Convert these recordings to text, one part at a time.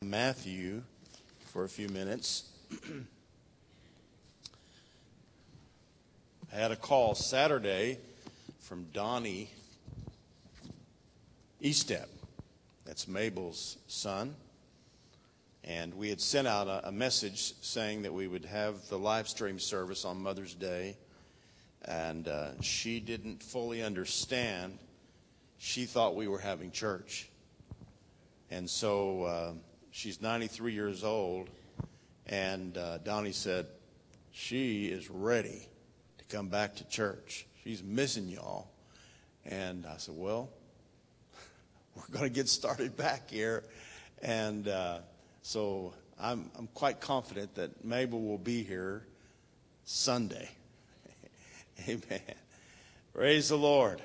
Matthew for a few minutes. I had a call Saturday from Donnie Estep. That's Mabel's son. And we had sent out a message saying that we would have the live stream service on Mother's Day. And she didn't fully understand. She thought we were having church. And so she's 93 years old. And Donnie said, she is ready to come back to church. She's missing y'all. And I said, well, we're going to get started back here. And so I'm quite confident that Mabel will be here Sunday. Amen. Praise the Lord.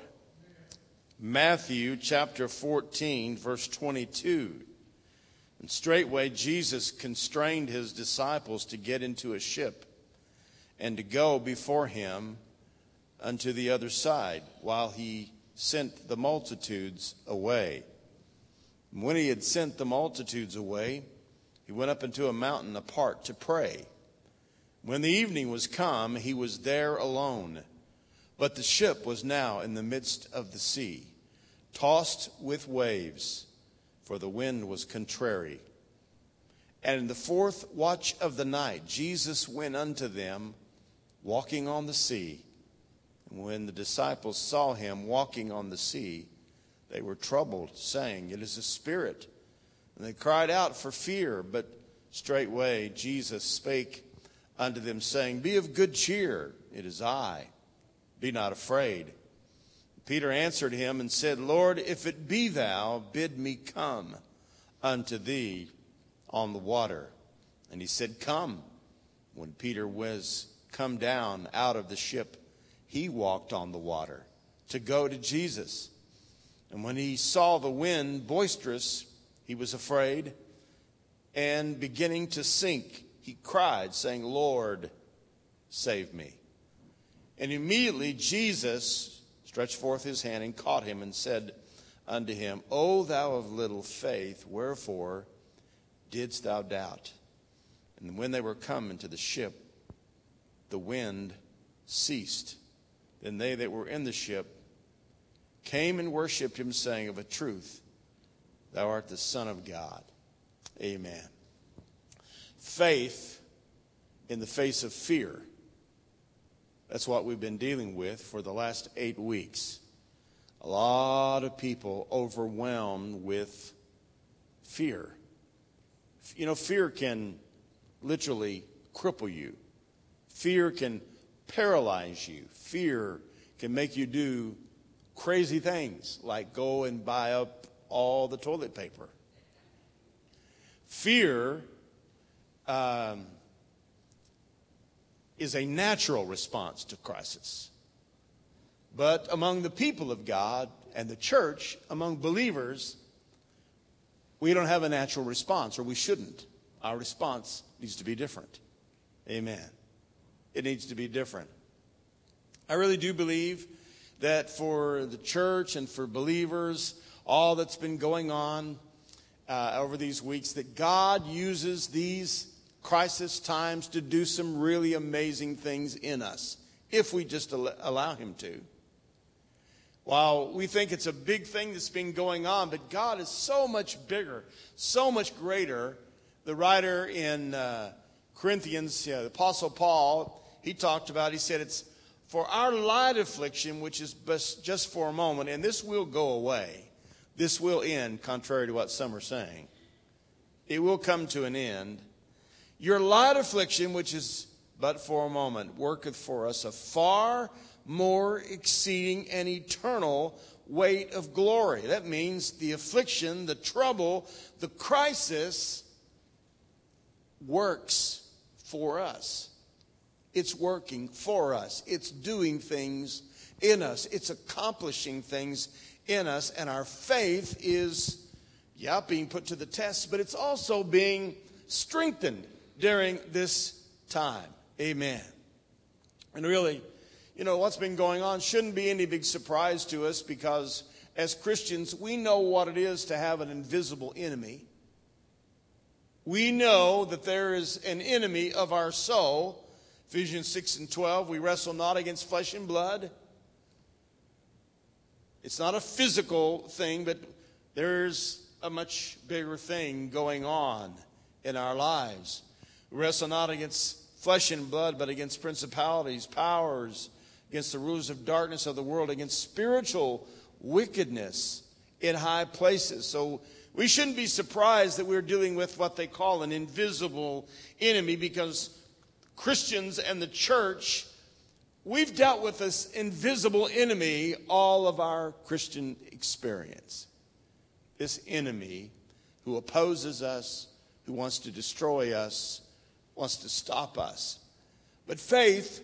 Matthew chapter 14, verse 22. And straightway Jesus constrained his disciples to get into a ship and to go before him unto the other side, while he sent the multitudes away. And when he had sent the multitudes away, he went up into a mountain apart to pray. When the evening was come, he was there alone. But the ship was now in the midst of the sea, tossed with waves, for the wind was contrary. And in the fourth watch of the night, Jesus went unto them, walking on the sea. And when the disciples saw him walking on the sea, they were troubled, saying, It is a spirit. And they cried out for fear. But straightway Jesus spake unto them, saying, Be of good cheer, it is I. Be not afraid. Peter answered him and said, Lord, if it be thou, bid me come unto thee on the water. And he said, Come. When Peter was come down out of the ship, he walked on the water to go to Jesus. And when he saw the wind boisterous, he was afraid, and beginning to sink, he cried, saying, Lord, save me. And immediately Jesus stretched forth his hand and caught him and said unto him, O thou of little faith, wherefore didst thou doubt? And when they were come into the ship, the wind ceased. Then they that were in the ship came and worshipped him, saying, Of a truth, thou art the Son of God. Amen. Faith in the face of fear. That's what we've been dealing with for the last 8 weeks. A lot of people overwhelmed with fear. You know, fear can literally cripple you. Fear can paralyze you. Fear can make you do crazy things, like go and buy up all the toilet paper. Fear is a natural response to crisis. But among the people of God and the church, among believers, we don't have a natural response, or we shouldn't. Our response needs to be different. Amen. It needs to be different. I really do believe that for the church and for believers, all that's been going on over these weeks, that God uses these crisis times to do some really amazing things in us, if we just allow him to. While we think it's a big thing that's been going on, but God is so much bigger, so much greater. The writer in Corinthians, the Apostle Paul, he said, it's for our light affliction, which is just for a moment, and this will go away. This will end, contrary to what some are saying. It will come to an end. Your light affliction, which is but for a moment, worketh for us a far more exceeding and eternal weight of glory. That means the affliction, the trouble, the crisis works for us. It's working for us. It's doing things in us. It's accomplishing things in us. And our faith is, being put to the test, but it's also being strengthened during this time. Amen. And really, what's been going on shouldn't be any big surprise to us, because as Christians, we know what it is to have an invisible enemy. We know that there is an enemy of our soul. Ephesians 6:12, we wrestle not against flesh and blood. It's not a physical thing, but there's a much bigger thing going on in our lives. We wrestle not against flesh and blood, but against principalities, powers, against the rulers of darkness of the world, against spiritual wickedness in high places. So we shouldn't be surprised that we're dealing with what they call an invisible enemy, because Christians and the church, we've dealt with this invisible enemy all of our Christian experience. This enemy who opposes us, who wants to destroy us, wants to stop us. But faith,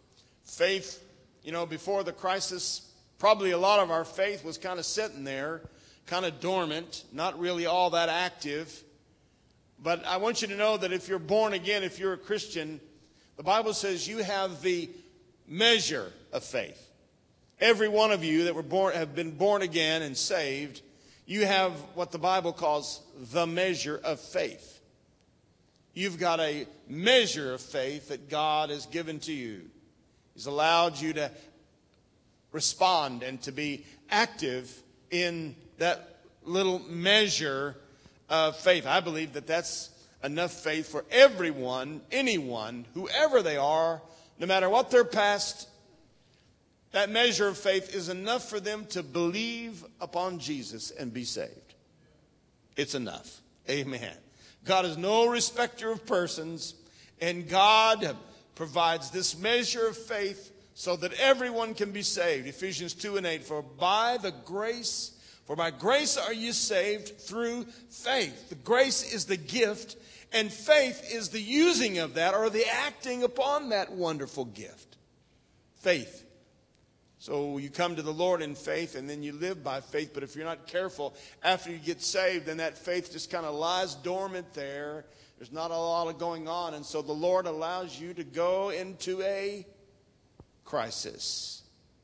before the crisis, probably a lot of our faith was kind of sitting there, kind of dormant, not really all that active. But I want you to know that if you're born again, if you're a Christian, the Bible says you have the measure of faith. Every one of you that have been born again and saved, you have what the Bible calls the measure of faith. You've got a measure of faith that God has given to you. He's allowed you to respond and to be active in that little measure of faith. I believe that that's enough faith for everyone, anyone, whoever they are, no matter what their past. That measure of faith is enough for them to believe upon Jesus and be saved. It's enough. Amen. God is no respecter of persons, and God provides this measure of faith so that everyone can be saved. Ephesians 2:8, for by grace are you saved through faith. The grace is the gift, and faith is the using of that, or the acting upon that wonderful gift. Faith. So you come to the Lord in faith, and then you live by faith. But if you're not careful, after you get saved, then that faith just kind of lies dormant there. There's not a lot of going on. And so the Lord allows you to go into a crisis.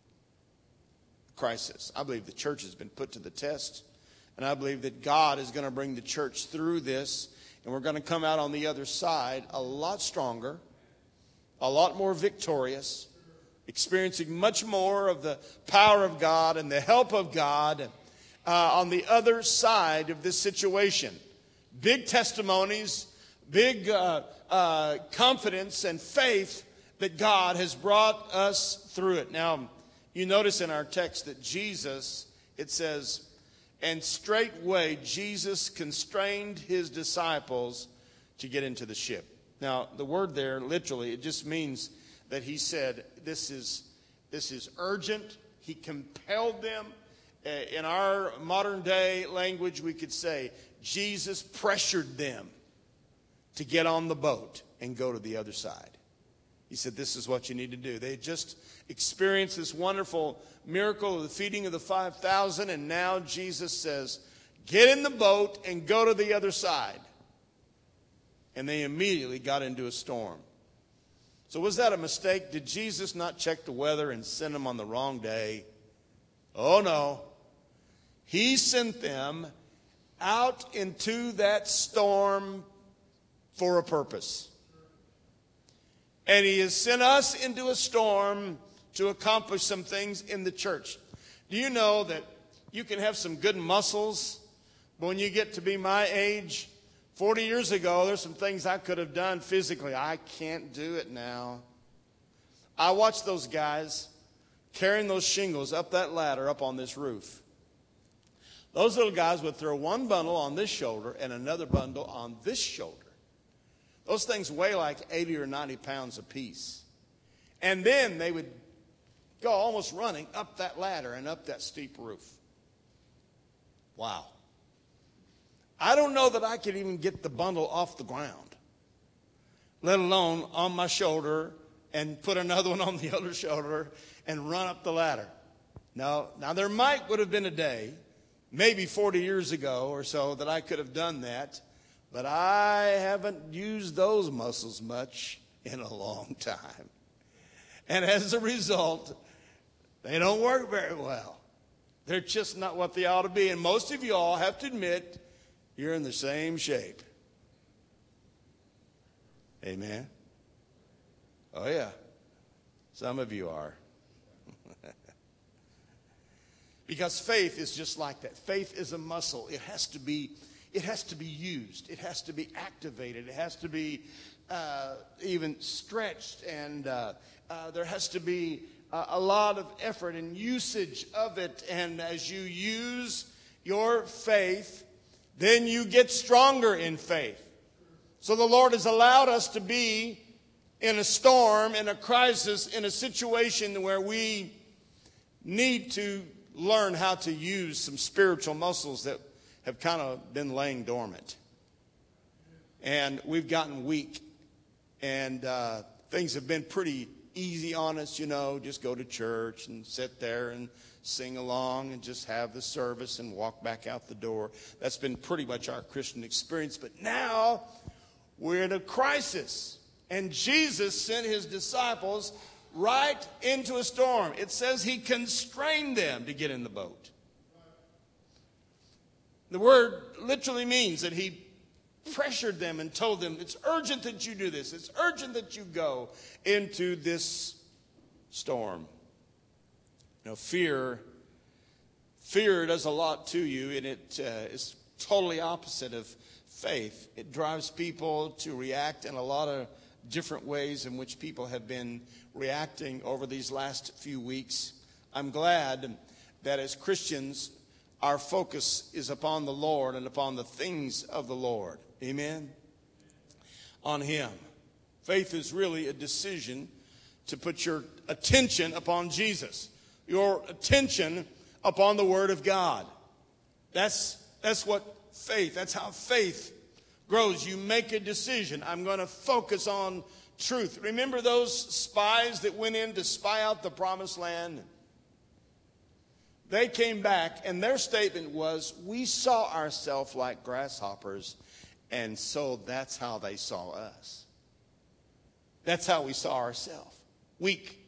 I believe the church has been put to the test. And I believe that God is going to bring the church through this. And we're going to come out on the other side a lot stronger, a lot more victorious, experiencing much more of the power of God and the help of God on the other side of this situation. Big testimonies, big confidence and faith that God has brought us through it. Now, you notice in our text that Jesus, it says, and straightway Jesus constrained his disciples to get into the ship. Now, the word there, literally, it just means that he said, this is urgent. He compelled them. In our modern day language, we could say, Jesus pressured them to get on the boat and go to the other side. He said, this is what you need to do. They had just experienced this wonderful miracle of the feeding of the 5,000, and now Jesus says, get in the boat and go to the other side. And they immediately got into a storm. So was that a mistake? Did Jesus not check the weather and send them on the wrong day? Oh, no. He sent them out into that storm for a purpose. And he has sent us into a storm to accomplish some things in the church. Do you know that you can have some good muscles, but when you get to be my age, 40 years ago, there's some things I could have done physically. I can't do it now. I watched those guys carrying those shingles up that ladder up on this roof. Those little guys would throw one bundle on this shoulder and another bundle on this shoulder. Those things weigh like 80 or 90 pounds apiece. And then they would go almost running up that ladder and up that steep roof. Wow. I don't know that I could even get the bundle off the ground, let alone on my shoulder and put another one on the other shoulder and run up the ladder. Now there would have been a day, maybe 40 years ago or so, that I could have done that, but I haven't used those muscles much in a long time. And as a result, they don't work very well. They're just not what they ought to be. And most of you all have to admit, you're in the same shape. Amen. Oh, yeah. Some of you are. Because faith is just like that. Faith is a muscle. It has to be used. It has to be activated. It has to be even stretched. And there has to be a lot of effort and usage of it. And as you use your faith, then you get stronger in faith. So the Lord has allowed us to be in a storm, in a crisis, in a situation where we need to learn how to use some spiritual muscles that have kind of been laying dormant. And we've gotten weak. And things have been pretty easy on us, just go to church and sit there and sing along and just have the service and walk back out the door. That's been pretty much our Christian experience. But now we're in a crisis. And Jesus sent his disciples right into a storm. It says he constrained them to get in the boat. The word literally means that he pressured them and told them, it's urgent that you do this. It's urgent that you go into this storm. Fear does a lot to you, and it is totally opposite of faith. It drives people to react in a lot of different ways in which people have been reacting over these last few weeks. I'm glad that as Christians, our focus is upon the Lord and upon the things of the Lord. Amen? On him. Faith is really a decision to put your attention upon Jesus. Your attention upon the Word of God. That's what faith, that's how faith grows. You make a decision. I'm going to focus on truth. Remember those spies that went in to spy out the promised land? They came back and their statement was, we saw ourselves like grasshoppers, and so that's how they saw us. That's how we saw ourselves. Weak,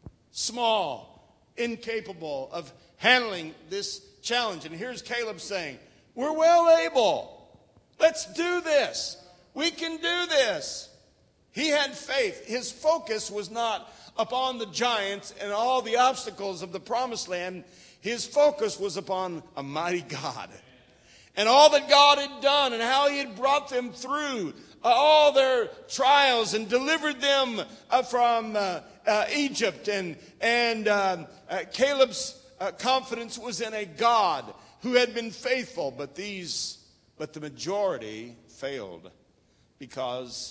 small, incapable of handling this challenge. And here's Caleb saying, we're well able. Let's do this. We can do this. He had faith. His focus was not upon the giants and all the obstacles of the promised land. His focus was upon a mighty God. And all that God had done and how he had brought them through all their trials and delivered them from Egypt. And Caleb's confidence was in a God who had been faithful. But the majority failed because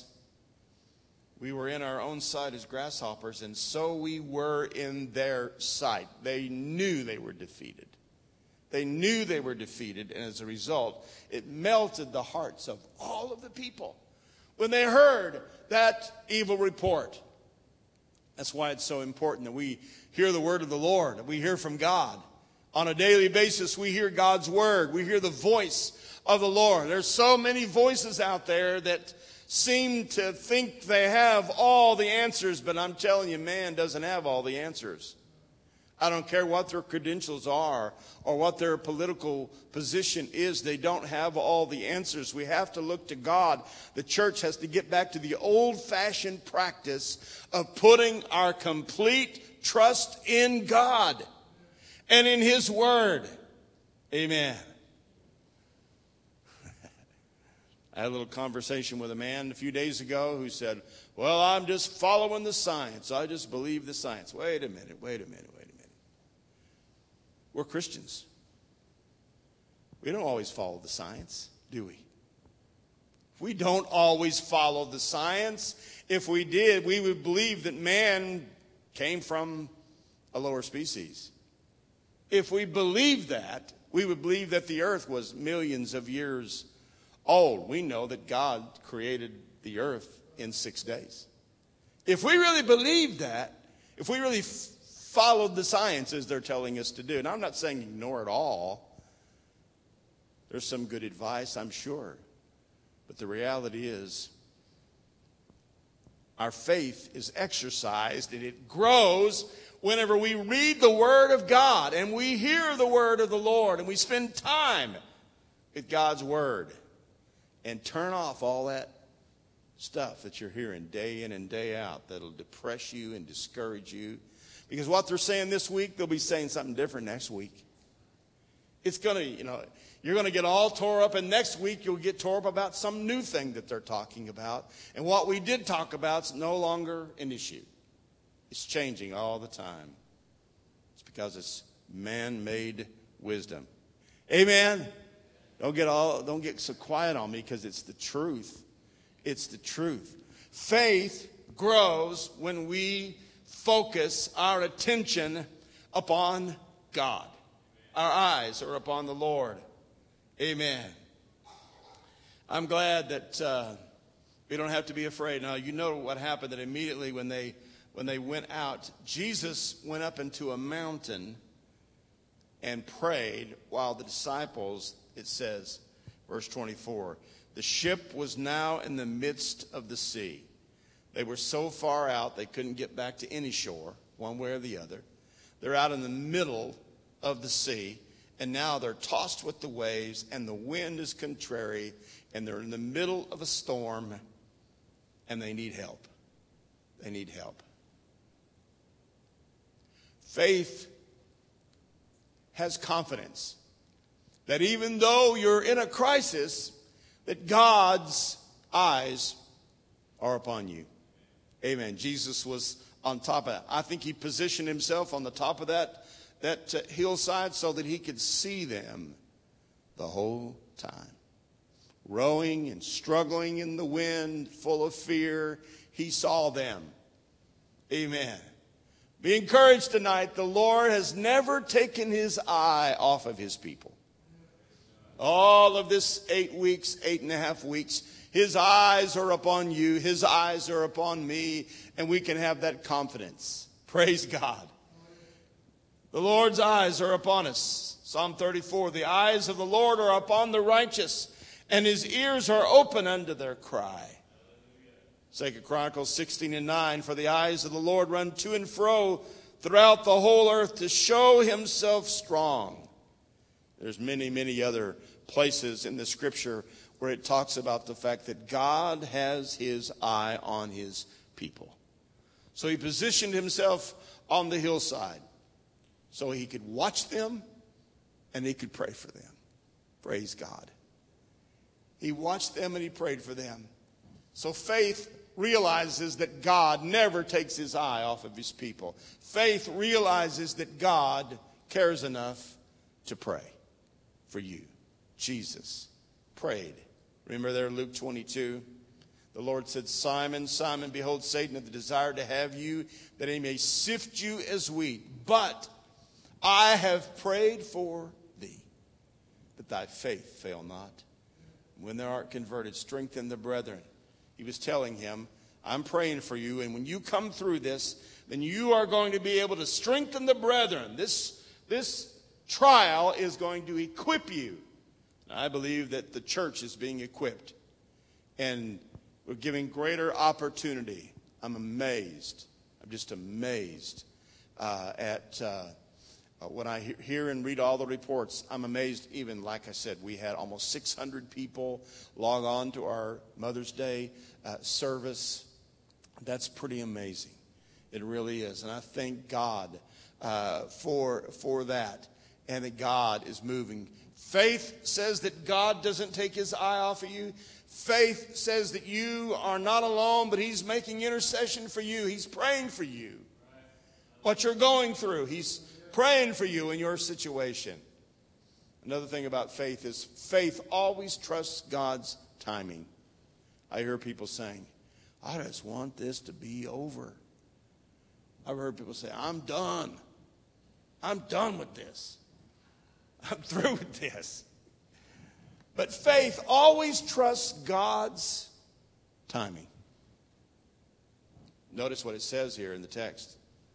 we were in our own sight as grasshoppers, and so we were in their sight. They knew they were defeated. They knew they were defeated, and as a result, it melted the hearts of all of the people when they heard that evil report. That's why it's so important that we hear the word of the Lord, that we hear from God. On a daily basis, we hear God's word. We hear the voice of the Lord. There's so many voices out there that seem to think they have all the answers, but I'm telling you, man doesn't have all the answers. I don't care what their credentials are or what their political position is. They don't have all the answers. We have to look to God. The church has to get back to the old-fashioned practice of putting our complete trust in God and in his word. Amen. I had a little conversation with a man a few days ago who said, well, I'm just following the science. I just believe the science. Wait a minute. We're Christians. We don't always follow the science, do we? We don't always follow the science. If we did, we would believe that man came from a lower species. If we believed that, we would believe that the earth was millions of years old. We know that God created the earth in 6 days. If we really believed that, if we really followed the science as they're telling us to do, and I'm not saying ignore it all. There's some good advice, I'm sure. But the reality is, our faith is exercised and it grows whenever we read the Word of God and we hear the Word of the Lord and we spend time with God's Word and turn off all that stuff that you're hearing day in and day out that'll depress you and discourage you. Because what they're saying this week, they'll be saying something different next week. It's going to, you're going to get all tore up, and next week you'll get tore up about some new thing that they're talking about. And what we did talk about is no longer an issue. It's changing all the time. It's because it's man-made wisdom. Amen? Don't get so quiet on me, because it's the truth. It's the truth. Faith grows when we focus our attention upon God. Our eyes are upon the Lord. Amen. I'm glad that we don't have to be afraid. Now, you know what happened, that immediately when they went out, Jesus went up into a mountain and prayed, while the disciples, it says, verse 24, the ship was now in the midst of the sea. They were so far out they couldn't get back to any shore, one way or the other. They're out in the middle of the sea, and now they're tossed with the waves, and the wind is contrary, and they're in the middle of a storm, and they need help. They need help. Faith has confidence that even though you're in a crisis, that God's eyes are upon you. Amen. Jesus was on top of that. I think he positioned himself on the top of that hillside so that he could see them the whole time. Rowing and struggling in the wind, full of fear, he saw them. Amen. Be encouraged tonight. The Lord has never taken his eye off of his people. All of this 8.5 weeks, his eyes are upon you. His eyes are upon me. And we can have that confidence. Praise God. The Lord's eyes are upon us. Psalm 34, the eyes of the Lord are upon the righteous, and his ears are open unto their cry. 2 Chronicles 16:9, for the eyes of the Lord run to and fro throughout the whole earth to show himself strong. There's many, many other places in the scripture where it talks about the fact that God has his eye on his people. So he positioned himself on the hillside so he could watch them and he could pray for them. Praise God. He watched them and he prayed for them. So faith realizes that God never takes his eye off of his people. Faith realizes that God cares enough to pray for you. Jesus prayed. Remember there in Luke 22, the Lord said, Simon, Simon, behold, Satan hath desired to have you, that he may sift you as wheat. But I have prayed for thee, that thy faith fail not. When thou art converted, strengthen the brethren. He was telling him, I'm praying for you, and when you come through this, then you are going to be able to strengthen the brethren. This trial is going to equip you. And I believe that the church is being equipped, and we're giving greater opportunity. I'm amazed. I'm just amazed at when I hear and read all the reports. I'm amazed. Even, like I said, we had almost 600 people log on to our Mother's Day service. That's pretty amazing. It really is. And I thank God for that, and that God is moving. Faith says that God doesn't take his eye off of you. Faith says that you are not alone, but he's making intercession for you. He's praying for you. What you're going through, he's praying for you in your situation. Another thing about faith is faith always trusts God's timing. I hear people saying, I just want this to be over. I've heard people say, I'm done. I'm done with this. I'm through with this. But faith always trusts God's timing. Notice what it says here in the text.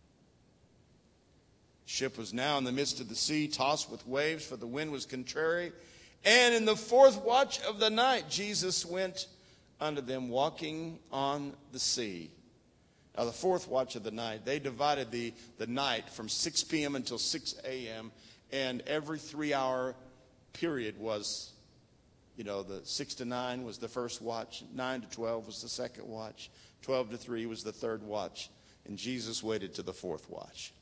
The ship was now in the midst of the sea, tossed with waves, for the wind was contrary. And in the fourth watch of the night, Jesus went unto them, walking on the sea. Now, the fourth watch of the night, they divided the night from 6 p.m. until 6 a.m., and every 3-hour period was The 6 to 9 was the first watch. 9 to 12 was the second watch. 12 to 3 was the third watch. And Jesus waited to the fourth watch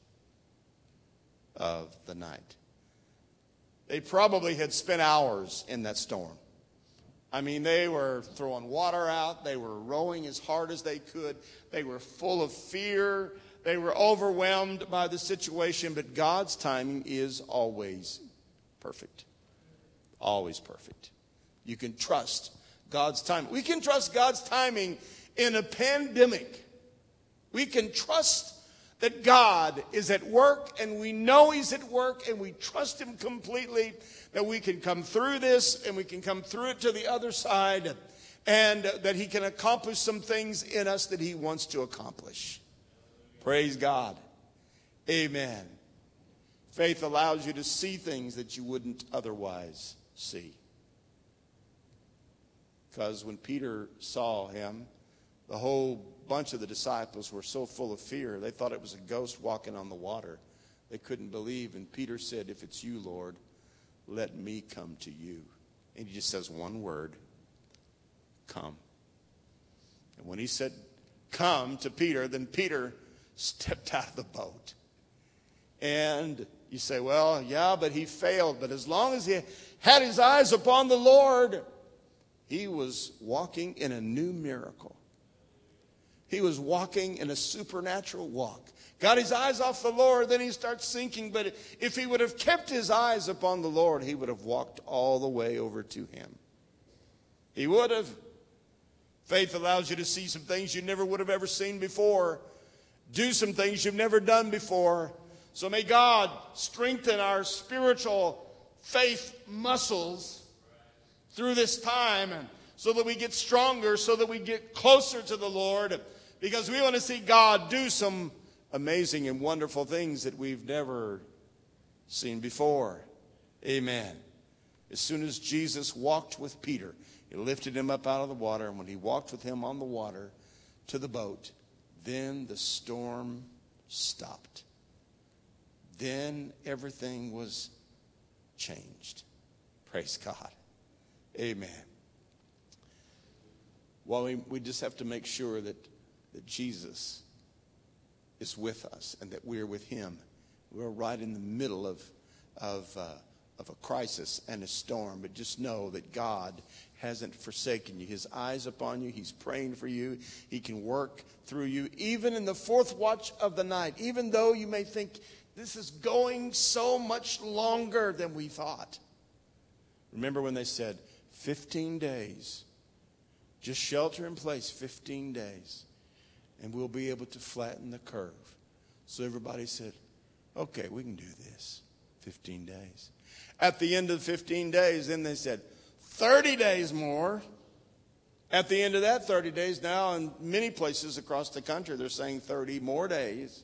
of the night. They probably had spent hours in that storm. I mean, they were throwing water out. They were rowing as hard as they could. They were full of fear. They were overwhelmed by the situation. But God's timing is always perfect. Always perfect. You can trust God's timing. We can trust God's timing in a pandemic. We can trust that God is at work, and we know He's at work, and we trust Him completely, that we can come through this, and we can come through it to the other side, and that He can accomplish some things in us that He wants to accomplish. Praise God. Amen. Faith allows you to see things that you wouldn't otherwise see. Because when Peter saw Him, the whole bunch of the disciples were so full of fear, they thought it was a ghost walking on the water. They couldn't believe. And Peter said, "If it's you, Lord, let me come to you." And he just says one word, "Come." And when he said, "Come" to Peter, then Peter stepped out of the boat. And you say, well, yeah, but he failed. But as long as he had his eyes upon the Lord, he was walking in a new miracle. He was walking in a supernatural walk. Got his eyes off the Lord, then he starts sinking. But if he would have kept his eyes upon the Lord, he would have walked all the way over to Him. He would have. Faith allows you to see some things you never would have ever seen before. Do some things you've never done before. So may God strengthen our spiritual faith muscles through this time, and so that we get stronger, so that we get closer to the Lord, because we want to see God do some amazing and wonderful things that we've never seen before. Amen. As soon as Jesus walked with Peter, He lifted him up out of the water, and when He walked with him on the water to the boat, then the storm stopped. Then everything was changed. Praise God. Amen. Well, we just have to make sure that Jesus is with us and that we're with Him. We're right in the middle of a crisis and a storm, but just know that God hasn't forsaken you. His eyes upon you. He's praying for you. He can work through you, even in the fourth watch of the night, even though you may think this is going so much longer than we thought. Remember when they said 15 days, just shelter in place 15 days, and we'll be able to flatten the curve. So everybody said, okay, we can do this. 15 days. At the end of the 15 days, then they said, 30 days more. At the end of that 30 days, now in many places across the country, they're saying 30 more days.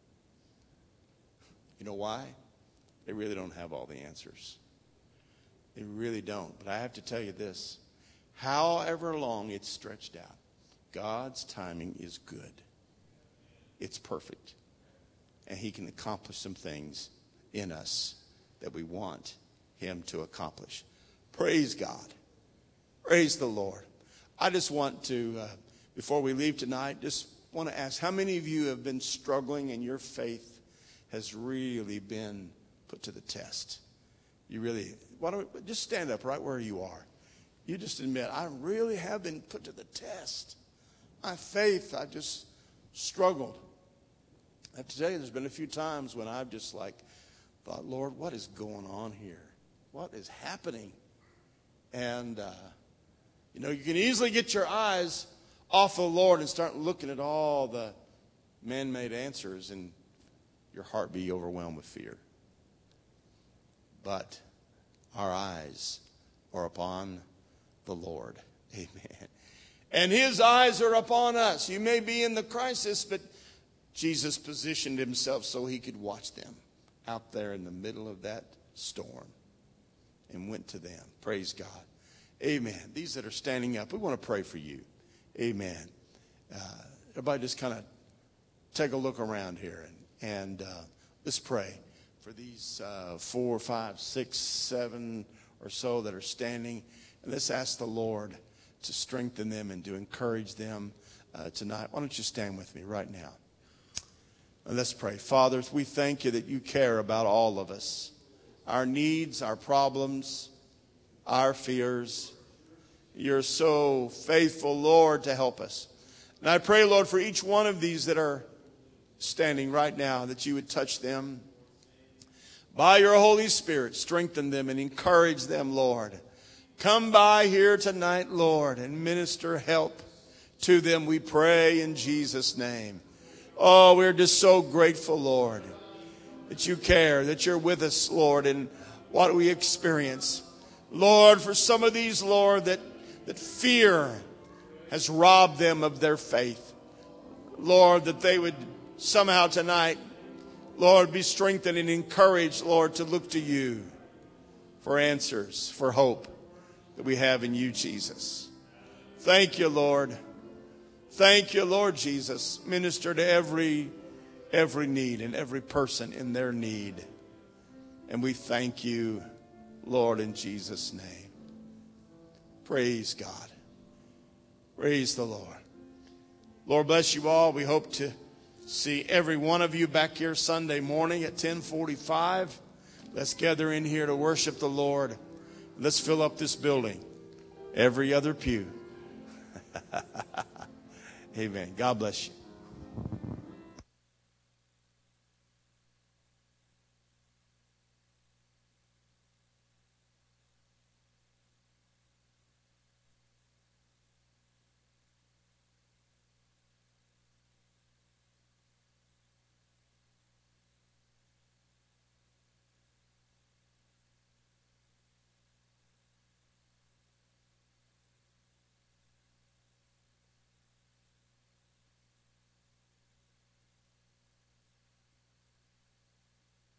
You know why? They really don't have all the answers. They really don't. But I have to tell you this. However long it's stretched out, God's timing is good. It's perfect. And He can accomplish some things in us that we want Him to accomplish. Praise God. Praise the Lord. I just want to, before we leave tonight, just want to ask, how many of you have been struggling and your faith has really been put to the test? You really, why don't we just stand up right where you are. You just admit, I really have been put to the test. My faith, I just struggled. I have to tell you, there's been a few times when I've just thought, Lord, what is going on here? What is happening? And, you can easily get your eyes off the Lord and start looking at all the man-made answers, and your heart be overwhelmed with fear. But our eyes are upon the Lord. Amen. And His eyes are upon us. You may be in the crisis, but Jesus positioned Himself so He could watch them out there in the middle of that storm and went to them. Praise God. Amen. These that are standing up, we want to pray for you. Amen. Everybody just kind of take a look around here and let's pray for these 4, 5, 6, 7 or so that are standing. And let's ask the Lord to strengthen them and to encourage them tonight. Why don't you stand with me right now? And let's pray. Father, we thank you that you care about all of us. Our needs, our problems, our fears. You're so faithful, Lord, to help us. And I pray, Lord, for each one of these that are standing right now, that you would touch them. By your Holy Spirit, strengthen them and encourage them, Lord. Come by here tonight, Lord, and minister help to them, we pray in Jesus' name. Oh, we're just so grateful, Lord, that you care, that you're with us, Lord, in what we experience. Lord, for some of these, Lord, that fear has robbed them of their faith. Lord, that they would somehow tonight, Lord, be strengthened and encouraged, Lord, to look to you for answers, for hope that we have in you, Jesus. Thank you, Lord. Thank you, Lord Jesus. Minister to every need and every person in their need. And we thank you, Lord, in Jesus' name. Praise God. Praise the Lord. Lord bless you all. We hope to see every one of you back here Sunday morning at 10:45. Let's gather in here to worship the Lord. Let's fill up this building. Every other pew. Amen. God bless you.